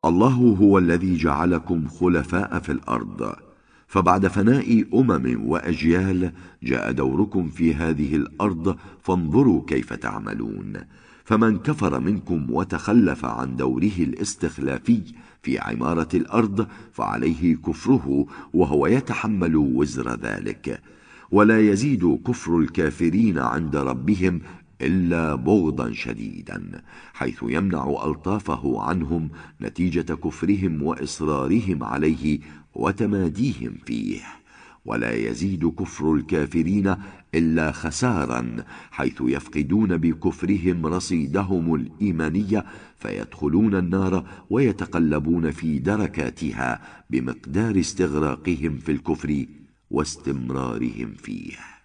الله هو الذي جعلكم خلفاء في الأرض، فبعد فناء وأجيال جاء دوركم في هذه الأرض، فانظروا كيف تعملون. فمن كفر منكم وتخلف عن دوره الاستخلافي في عمارة الأرض فعليه كفره، وهو يتحمل وزر ذلك، ولا يزيد كفر الكافرين عند ربهم إلا بغضا شديدا، حيث يمنع ألطافه عنهم نتيجة كفرهم وإصرارهم عليه وتماديهم فيه، ولا يزيد كفر الكافرين إلا خسارا، حيث يفقدون بكفرهم رصيدهم الإيماني فيدخلون النار ويتقلبون في دركاتها بمقدار استغراقهم في الكفر واستمرارهم فيه.